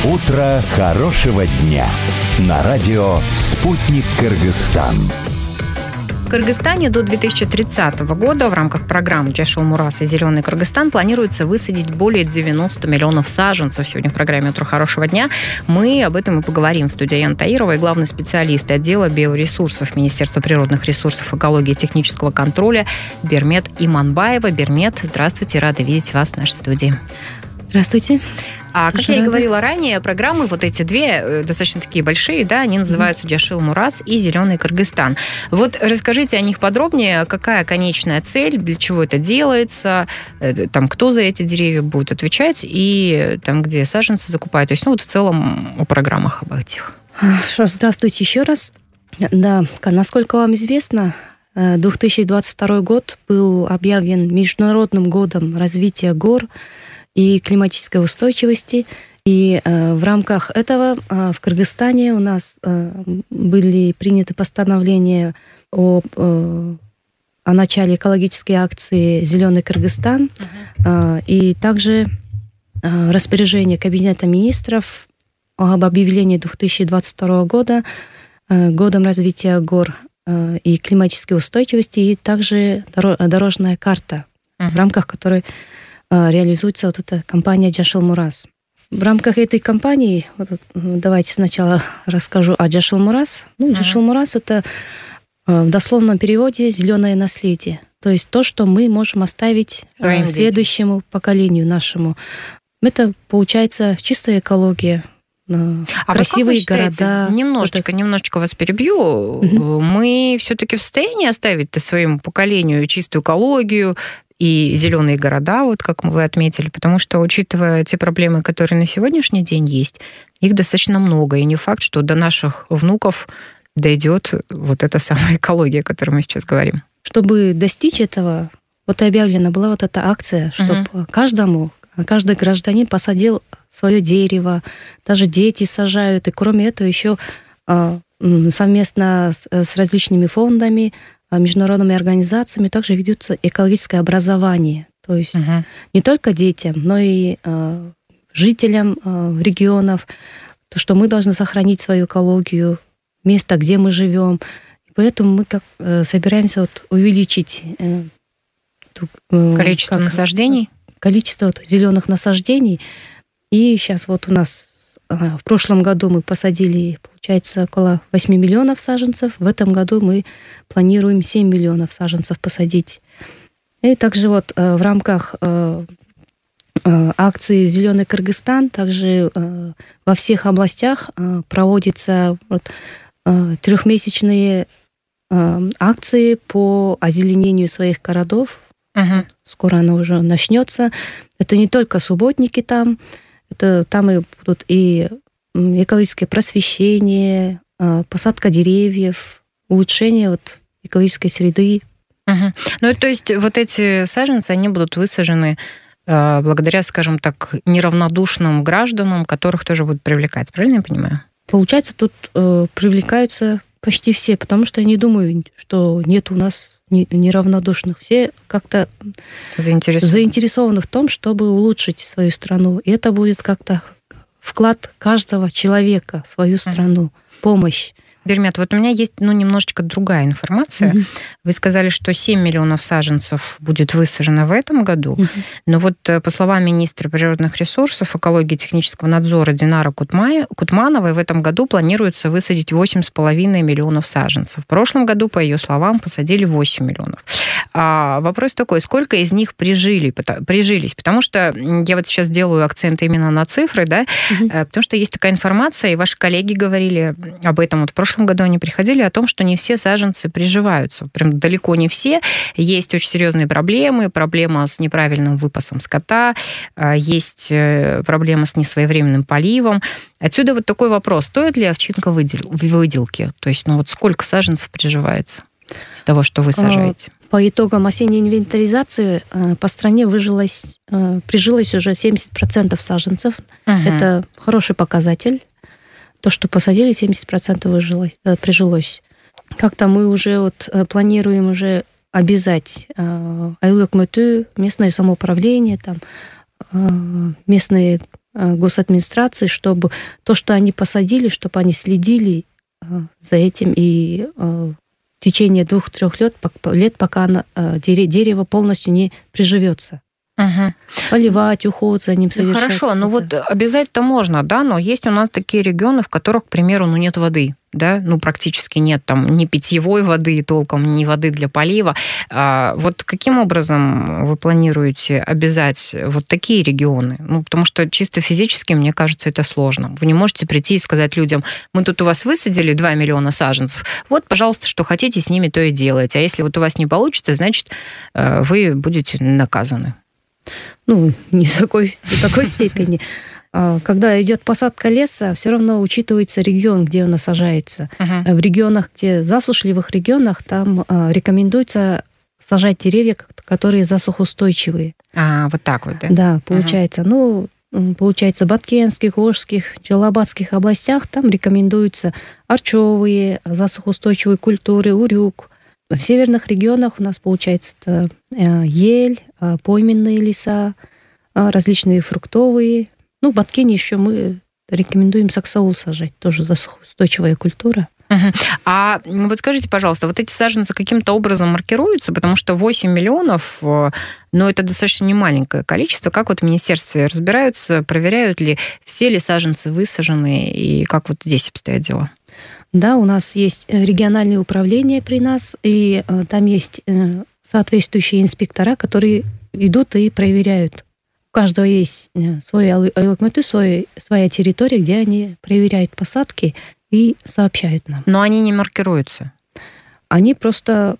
Утро хорошего дня на радио «Спутник Кыргызстан». В Кыргызстане до 2030 года в рамках программ «Жашыл Мурас» и «Зеленый Кыргызстан» планируется высадить более 90 миллионов саженцев. Сегодня в программе «Утро хорошего дня» мы об этом и поговорим. В студии Яна Таирова и главный специалист отдела биоресурсов Министерства природных ресурсов, экологии и технического контроля Бермет Иманбаева. Бермет, здравствуйте, рада видеть вас в нашей студии. Здравствуйте. Как я и говорила ранее, программы вот эти две, достаточно такие большие, да, они называются «Жашыл Мурас» и «Зеленый Кыргызстан». Вот расскажите о них подробнее, какая конечная цель, для чего это делается, там, кто за эти деревья будет отвечать и там, где саженцы закупают. То есть, в целом о программах об этих. Хорошо, здравствуйте еще раз. Да, насколько вам известно, 2022 год был объявлен Международным годом развития гор и климатической устойчивости. И в рамках этого в Кыргызстане у нас были приняты постановления о начале экологической акции «Зеленый Кыргызстан», и также распоряжение Кабинета министров об объявлении 2022 года годом развития гор и климатической устойчивости, и также дорожная карта, в рамках которой реализуется вот эта кампания «Жашыл Мурас». В рамках этой кампании, давайте сначала расскажу о «Жашыл Мурас». «Жашыл Мурас» — это в дословном переводе «зеленое наследие». То есть то, что мы можем оставить следующему поколению нашему. Это, получается, чистая экология, красивые города. Немножечко вас перебью. Мы все-таки в состоянии оставить своему поколению чистую экологию и зеленые города, вот как вы отметили, потому что, учитывая те проблемы, которые на сегодняшний день есть, их достаточно много, и не факт, что до наших внуков дойдет вот эта самая экология, о которой мы сейчас говорим. Чтобы достичь этого, вот и объявлена была вот эта акция, чтобы каждый гражданин посадил свое дерево, даже дети сажают, и кроме этого еще совместно с различными фондами, международными организациями также ведется экологическое образование. То есть не только детям, но и жителям регионов, то, что мы должны сохранить свою экологию, место, где мы живем. И поэтому мы собираемся увеличить количество насаждений. Количество зеленых насаждений. И сейчас у нас в прошлом году мы посадили, получается, около 8 миллионов саженцев. В этом году мы планируем 7 миллионов саженцев посадить. И также в рамках акции «Зеленый Кыргызстан» также во всех областях проводятся трехмесячные акции по озеленению своих городов. Скоро она уже начнется. Это не только субботники там и будут и экологическое просвещение, посадка деревьев, улучшение экологической среды. То есть вот эти саженцы, они будут высажены благодаря, скажем так, неравнодушным гражданам, которых тоже будут привлекать. Правильно я понимаю? Получается, тут привлекаются почти все, потому что я не думаю, что нет у нас неравнодушных. Все как-то заинтересованы в том, чтобы улучшить свою страну. И это будет как-то вклад каждого человека в свою страну, помощь. Бермет, вот у меня есть немножечко другая информация. Вы сказали, что 7 миллионов саженцев будет высажено в этом году, но по словам министра природных ресурсов, экологии и технического надзора Динары Кутмановой, в этом году планируется высадить 8,5 миллионов саженцев. В прошлом году, по ее словам, посадили 8 миллионов. Вопрос такой, сколько из них прижились? Потому что я сейчас делаю акцент именно на цифры, да, потому что есть такая информация, и ваши коллеги говорили об этом в прошлом году, они приходили о том, что не все саженцы приживаются. Прям далеко не все. Есть очень серьезные проблемы. Проблема с неправильным выпасом скота, есть проблема с несвоевременным поливом. Отсюда такой вопрос. Стоит ли овчинка выделки? То есть, сколько саженцев приживается из того, что вы сажаете? По итогам осенней инвентаризации по стране прижилось уже 70% саженцев. Это хороший показатель. То, что посадили, 70% прижилось. Как-то мы уже планируем уже обязать местное самоуправление, местные госадминистрации, чтобы то, что они посадили, чтобы они следили за этим и в течение 2-3 лет, пока дерево полностью не приживется. Угу. Поливать, уход за ним совершать. Хорошо, ну вот обязать-то можно, да, но есть у нас такие регионы, в которых, к примеру, нет воды, да, практически нет там ни питьевой воды толком, ни воды для полива. Вот каким образом вы планируете обязать вот такие регионы? Потому что чисто физически, мне кажется, это сложно. Вы не можете прийти и сказать людям: мы тут у вас высадили 2 миллиона саженцев, вот, пожалуйста, что хотите, с ними то и делайте. А если вот у вас не получится, значит, вы будете наказаны. Не в такой степени. Когда идет посадка леса, все равно учитывается регион, где он насажается. В регионах, засушливых регионах, там рекомендуется сажать деревья, которые засухоустойчивые. Вот так вот, да? Да, получается. Получается, в Баткенских, Волжских, Джалабадских областях там рекомендуются орчевые, засухоустойчивые культуры, урюк. В северных регионах у нас, получается, это ель, пойменные леса, различные фруктовые. В Баткене еще мы рекомендуем саксаул сажать, тоже засухоустойчивая культура. А вот скажите, пожалуйста, вот эти саженцы каким-то образом маркируются, потому что 8 миллионов, это достаточно немаленькое количество. Как вот в министерстве разбираются, проверяют ли, все ли саженцы высажены, и как вот здесь обстоят дела? Да, у нас есть региональное управление при нас, и там есть соответствующие инспектора, которые идут и проверяют. У каждого есть свой айлыкмөтү, своя территория, где они проверяют посадки и сообщают нам. Но они не маркируются? Они просто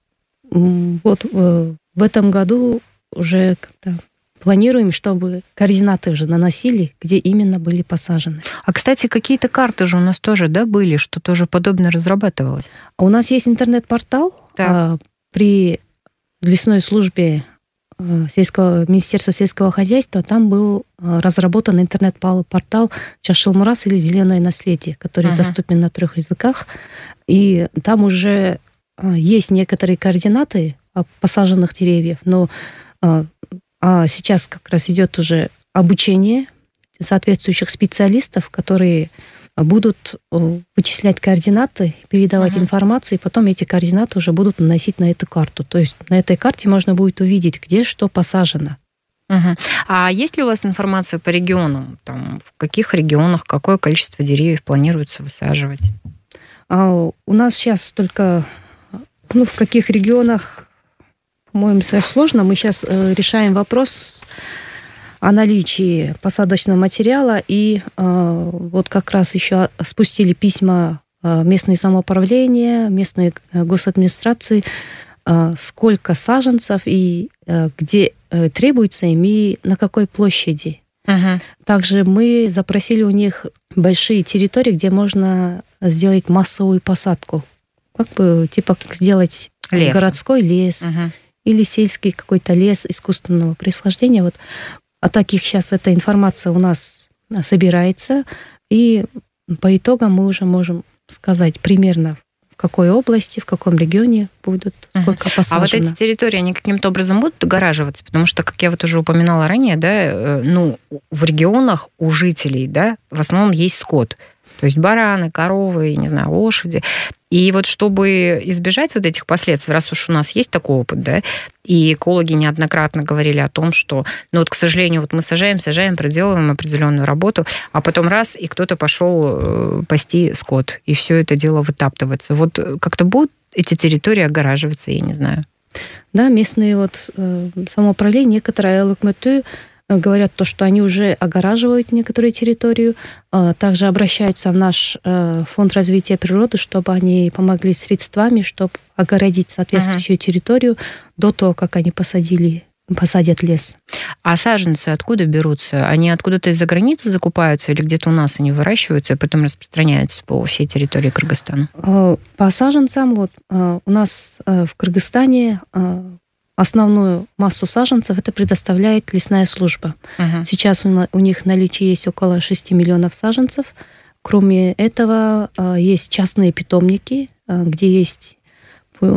в этом году уже как-то планируем, чтобы координаты уже наносили, где именно были посажены. А, кстати, какие-то карты же у нас тоже, да, были, что тоже подобное разрабатывалось? У нас есть интернет-портал при лесной службе Министерства сельского хозяйства. Там был разработан интернет-портал «Чашылмурас» или «Зеленое наследие», который доступен на 3 языках. И там уже есть некоторые координаты посаженных деревьев, но сейчас как раз идет уже обучение соответствующих специалистов, которые будут вычислять координаты, передавать информацию, и потом эти координаты уже будут наносить на эту карту. То есть на этой карте можно будет увидеть, где что посажено. А есть ли у вас информация по регионам? В каких регионах какое количество деревьев планируется высаживать? У нас сейчас только в каких регионах, по-моему, сложно. Мы сейчас решаем вопрос о наличии посадочного материала. И вот как раз еще спустили письма местные самоуправления, местные госадминистрации, сколько саженцев и где требуется им и на какой площади. Также мы запросили у них большие территории, где можно сделать массовую посадку. Как сделать лес. Городской лес или сельский какой-то лес искусственного происхождения. Вот о таких сейчас эта информация у нас собирается, и по итогам мы уже можем сказать примерно, в какой области, в каком регионе будут, сколько посажено. А вот эти территории, они каким-то образом будут огораживаться? Потому что, как я вот уже упоминала ранее, в регионах у жителей, в основном есть скот. То есть бараны, коровы, лошади. И вот чтобы избежать вот этих последствий, раз уж у нас есть такой опыт, и экологи неоднократно говорили о том, что, к сожалению, мы сажаем, проделываем определенную работу, а потом раз, и кто-то пошел пасти скот, и все это дело вытаптывается. Вот как-то будут эти территории огораживаться, я не знаю. Да, местные самоуправления, некоторые айлыкмөтү говорят то, что они уже огораживают некоторую территорию, также обращаются в наш фонд развития природы, чтобы они помогли средствами, чтобы огородить соответствующую территорию до того, как они посадят лес. А саженцы откуда берутся? Они откуда-то из-за границы закупаются или где-то у нас они выращиваются и потом распространяются по всей территории Кыргызстана? По саженцам у нас в Кыргызстане основную массу саженцев это предоставляет лесная служба. Сейчас у них в наличии есть около 6 миллионов саженцев. Кроме этого, есть частные питомники, где есть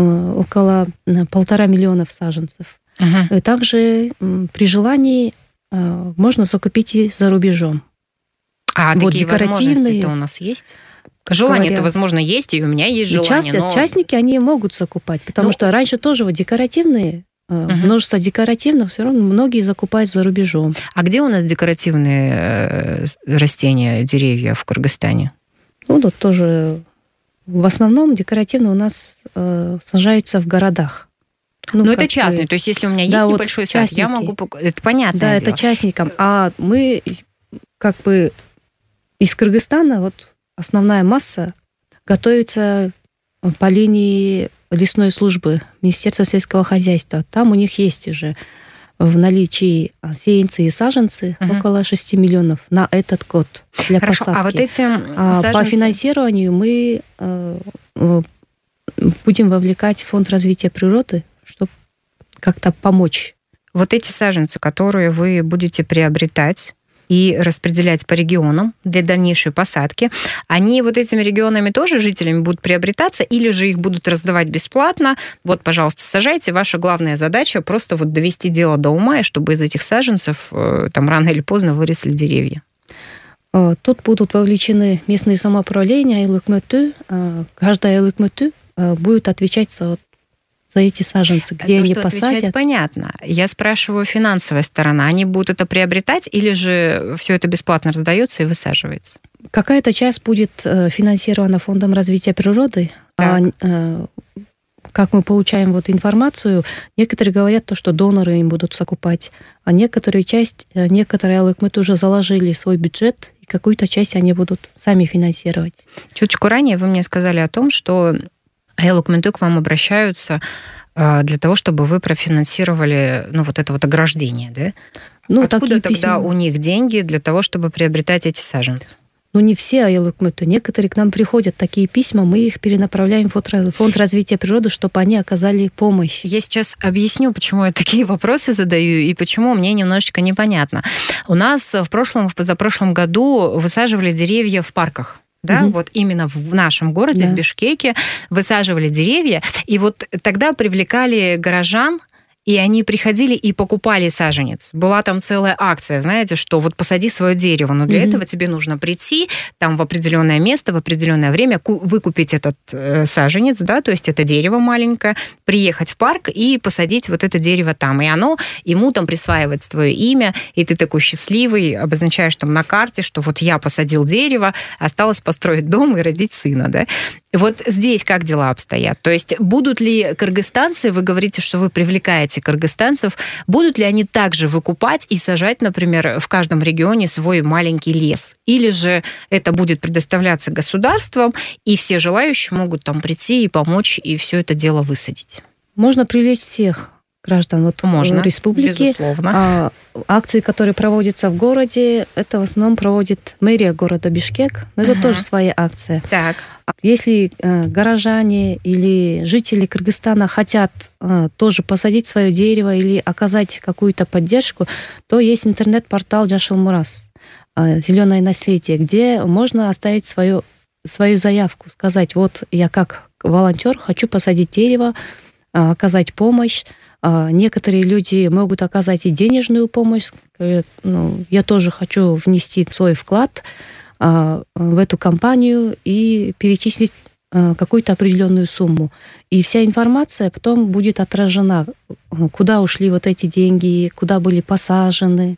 около 1,5 миллиона саженцев. И также при желании можно закупить и за рубежом. А вот такие возможности-то у нас есть? Желание-то, возможно, есть, и у меня есть желание. Частники, они могут закупать, потому что раньше тоже вот декоративные, множество декоративных, все равно многие закупают за рубежом. А где у нас декоративные растения, деревья в Кыргызстане? Ну, тут тоже в основном декоративно у нас сажаются в городах. Ну, это частный, то есть если у меня есть небольшой сад, я могу... Это понятно. Да, это частникам. А мы как бы из Кыргызстана, вот основная масса готовится по линии лесной службы Министерства сельского хозяйства. Там у них есть уже в наличии сеянцы и саженцы около 6 миллионов на этот год для посадки. А вот эти по финансированию мы будем вовлекать Фонд развития природы, чтобы как-то помочь. Вот эти саженцы, которые вы будете приобретать и распределять по регионам для дальнейшей посадки, они вот этими регионами тоже жителями будут приобретаться или же их будут раздавать бесплатно? Вот, пожалуйста, сажайте. Ваша главная задача просто вот довести дело до ума, и чтобы из этих саженцев там рано или поздно выросли деревья. Тут будут вовлечены местные самоуправления, айлык-мөтү. Каждая айлык-мөтү будет отвечать за эти саженцы, где они посадят. Понятно. Я спрашиваю, финансовая сторона. Они будут это приобретать или же все это бесплатно раздается и высаживается? Какая-то часть будет финансирована Фондом развития природы. Как мы получаем вот информацию, некоторые говорят, что доноры им будут закупать, а некоторые айлык-мөтү уже заложили свой бюджет, и какую-то часть они будут сами финансировать. Чуточку ранее вы мне сказали о том, что айлык-мөтү к вам обращаются для того, чтобы вы профинансировали вот это вот ограждение, да? Откуда тогда у них деньги для того, чтобы приобретать эти саженцы? Не все айлык-мөтү. Некоторые к нам приходят такие письма, мы их перенаправляем в Фонд развития природы, чтобы они оказали помощь. Я сейчас объясню, почему я такие вопросы задаю и почему мне немножечко непонятно. У нас в позапрошлом году высаживали деревья в парках. Да, вот именно в нашем городе, в Бишкеке, высаживали деревья, и вот тогда привлекали горожан, и они приходили и покупали саженец. Была там целая акция, знаете, что вот посади свое дерево, но для этого тебе нужно прийти там в определенное место, в определенное время, выкупить этот саженец, да, то есть это дерево маленькое, приехать в парк и посадить вот это дерево там. И ему там присваивается твое имя, и ты такой счастливый, обозначаешь там на карте, что вот я посадил дерево, осталось построить дом и родить сына, да. Вот здесь как дела обстоят? То есть будут ли кыргызстанцы, вы говорите, что вы привлекаете кыргызстанцев, будут ли они также выкупать и сажать, например, в каждом регионе свой маленький лес? Или же это будет предоставляться государством, и все желающие могут там прийти и помочь, и все это дело высадить? Можно привлечь всех граждан республики. Безусловно. Акции, которые проводятся в городе, это в основном проводит мэрия города Бишкек, но это тоже своя акция. Так. Если горожане или жители Кыргызстана хотят тоже посадить свое дерево или оказать какую-то поддержку, то есть интернет-портал Жашыл Мурас, «Зеленое наследие», где можно оставить свою заявку, сказать, вот я как волонтер хочу посадить дерево, оказать помощь. Некоторые люди могут оказать и денежную помощь. Я тоже хочу внести свой вклад в эту кампанию и перечислить какую-то определенную сумму. И вся информация потом будет отражена, куда ушли вот эти деньги, куда были посажены.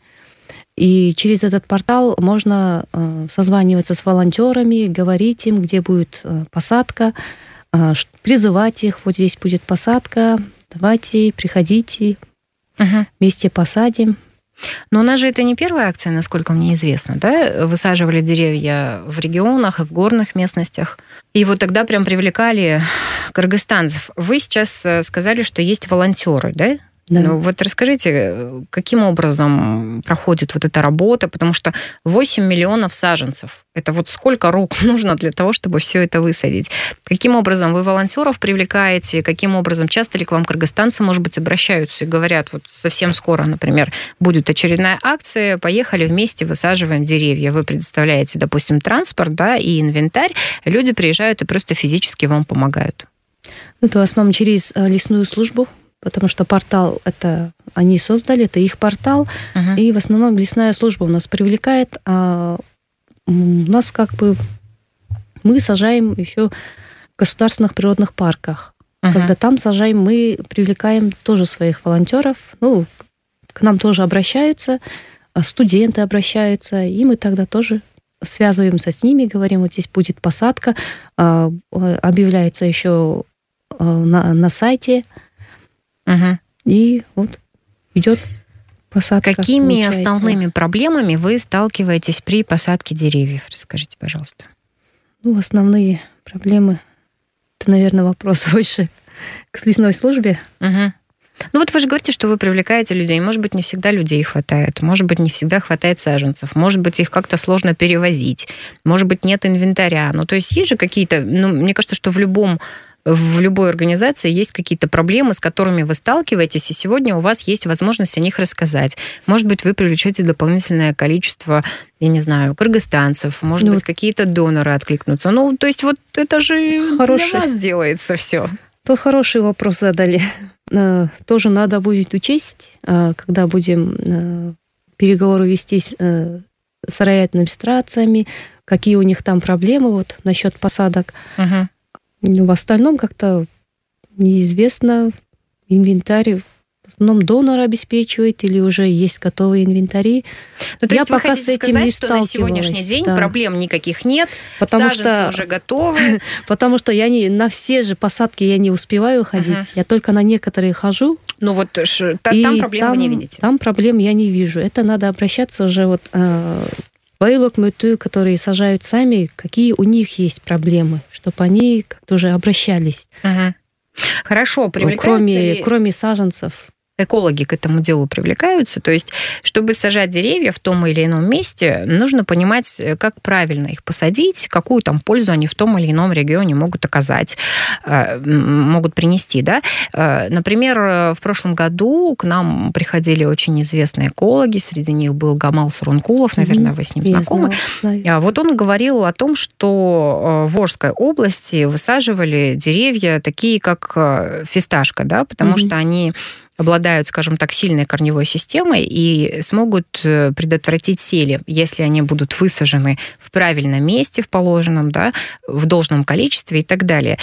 И через этот портал можно созваниваться с волонтерами, говорить им, где будет посадка, призывать их, вот здесь будет посадка, давайте, приходите, вместе посадим. Но у нас же это не первая акция, насколько мне известно, да? Высаживали деревья в регионах и в горных местностях. И вот тогда прям привлекали кыргызстанцев. Вы сейчас сказали, что есть волонтеры, да? Да. Ну, вот расскажите, каким образом проходит вот эта работа, потому что 8 миллионов саженцев. Это вот сколько рук нужно для того, чтобы все это высадить? Каким образом вы волонтеров привлекаете? Каким образом часто ли к вам кыргызстанцы, может быть, обращаются и говорят, вот совсем скоро, например, будет очередная акция, поехали вместе, высаживаем деревья. Вы предоставляете, допустим, транспорт, да, и инвентарь, люди приезжают и просто физически вам помогают. Это в основном через лесную службу. потому что портал это они создали, это их портал, и в основном лесная служба у нас привлекает, а у нас мы сажаем еще в государственных природных парках. Когда там сажаем, мы привлекаем тоже своих волонтеров, к нам тоже обращаются, студенты обращаются, и мы тогда тоже связываемся с ними, говорим, вот здесь будет посадка, объявляется еще на сайте, и вот идет посадка. С какими основными проблемами вы сталкиваетесь при посадке деревьев? Расскажите, пожалуйста. Основные проблемы, это, наверное, вопрос больше к лесной службе. Вот вы же говорите, что вы привлекаете людей. Может быть, не всегда людей хватает. Может быть, не всегда хватает саженцев. Может быть, их как-то сложно перевозить. Может быть, нет инвентаря. То есть есть же какие-то... мне кажется, что в любой организации есть какие-то проблемы, с которыми вы сталкиваетесь, и сегодня у вас есть возможность о них рассказать. Может быть, вы привлечете дополнительное количество, я не знаю, кыргызстанцев, может быть, какие-то доноры откликнутся. То есть вот это же для вас делается все. То хороший вопрос задали. Тоже надо будет учесть, когда будем переговоры вести с райадминистрациями, какие у них там проблемы насчет посадок. В остальном как-то неизвестно. Инвентарь в основном донор обеспечивает или уже есть готовые инвентари. То есть вы хотите сказать, что на сегодняшний день проблем никаких нет, саженцы уже готовы? Потому что я на все же посадки я не успеваю ходить. Я только на некоторые хожу. Там проблем вы не видите? Там проблем я не вижу. Это надо обращаться уже Байлок Мэту, которые сажают сами, какие у них есть проблемы, чтобы они как-то уже обращались. Хорошо, привлекаются кроме саженцев. Экологи к этому делу привлекаются. То есть, чтобы сажать деревья в том или ином месте, нужно понимать, как правильно их посадить, какую там пользу они в том или ином регионе могут оказать, могут принести. Да? Например, в прошлом году к нам приходили очень известные экологи, среди них был Гамал Сурункулов, наверное, вы с ним знакомы. Вот он говорил о том, что в Орской области высаживали деревья такие, как фисташка, да, потому что они обладают, скажем так, сильной корневой системой и смогут предотвратить сели, если они будут высажены в правильном месте, в положенном, да, в должном количестве и так далее.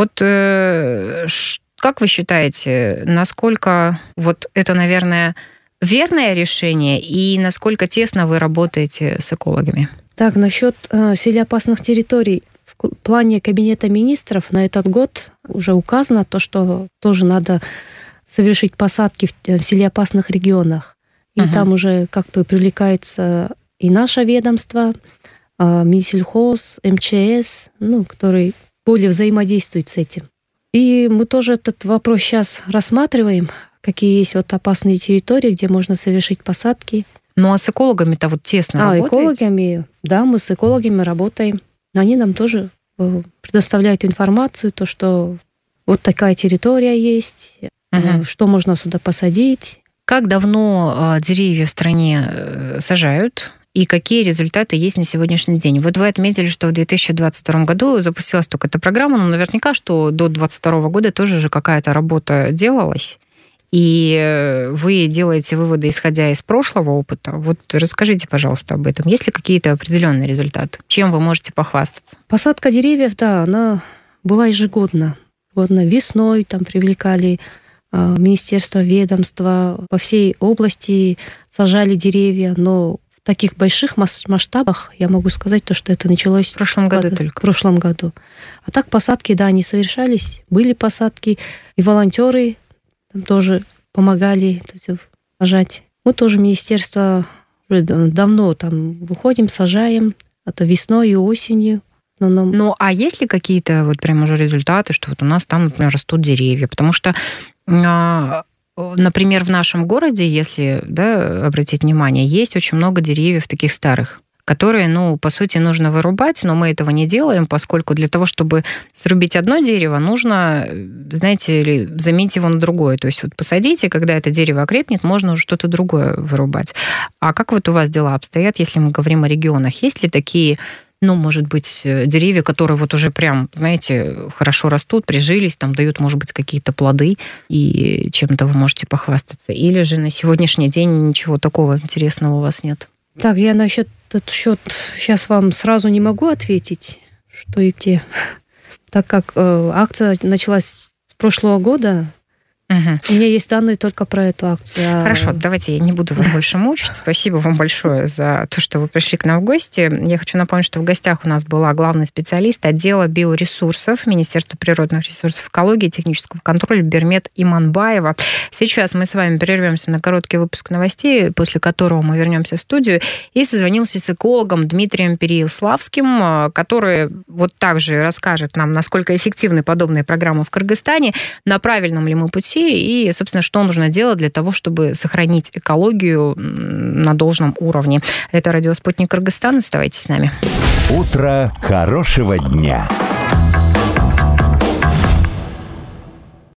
Как вы считаете, насколько это, наверное, верное решение и насколько тесно вы работаете с экологами? Так, насчет селеопасных территорий. В плане Кабинета министров на этот год уже указано то, что тоже надо совершить посадки в селеопасных регионах. И там уже привлекается и наше ведомство, Минсельхоз, МЧС, которые более взаимодействуют с этим. И мы тоже этот вопрос сейчас рассматриваем, какие есть опасные территории, где можно совершить посадки. А с экологами-то тесно работаете? Экологами, да, мы с экологами работаем. Они нам тоже предоставляют информацию, то, что такая территория есть, что можно сюда посадить. Как давно деревья в стране сажают и какие результаты есть на сегодняшний день? Вы отметили, что в 2022 году запустилась только эта программа, но наверняка, что до 2022 года тоже же какая-то работа делалась, и вы делаете выводы, исходя из прошлого опыта. Расскажите, пожалуйста, об этом. Есть ли какие-то определенные результаты? Чем вы можете похвастаться? Посадка деревьев, да, она была ежегодно. Весной там привлекали министерства, ведомства, по всей области сажали деревья, но в таких больших масштабах я могу сказать, что это началось в прошлом году только. В прошлом году. А так посадки, да, они совершались, были посадки, и волонтеры там тоже помогали это все сажать. Мы тоже министерство уже давно там выходим, сажаем, это весной и осенью. А есть ли какие-то прям уже результаты, что у нас там, например, растут деревья? Потому что, например, в нашем городе, если обратить внимание, есть очень много деревьев таких старых, которые, по сути, нужно вырубать, но мы этого не делаем, поскольку для того, чтобы срубить одно дерево, нужно, знаете ли, заменить его на другое. То есть посадить, и когда это дерево окрепнет, можно уже что-то другое вырубать. А как у вас дела обстоят, если мы говорим о регионах? Есть ли такие может быть, деревья, которые вот уже прям, знаете, хорошо растут, прижились, там дают, может быть, какие-то плоды, и чем-то вы можете похвастаться. Или же на сегодняшний день ничего такого интересного у вас нет? Так, я насчет этот счет сейчас вам сразу не могу ответить, что и где. Так как акция началась с прошлого года, у меня есть данные только про эту акцию. Хорошо, давайте я не буду вас больше мучить. Спасибо вам большое за то, что вы пришли к нам в гости. Я хочу напомнить, что в гостях у нас была главный специалист отдела биоресурсов Министерства природных ресурсов, экологии и технического контроля Бермет Иманбаева. Сейчас мы с вами прервемся на короткий выпуск новостей, после которого мы вернемся в студию, и созвонимся с экологом Дмитрием Переяславским, который вот также расскажет нам, насколько эффективны подобные программы в Кыргызстане, на правильном ли мы пути, и, собственно, что нужно делать для того, чтобы сохранить экологию на должном уровне. Это радио «Спутник Кыргызстан». Оставайтесь с нами. Утро хорошего дня.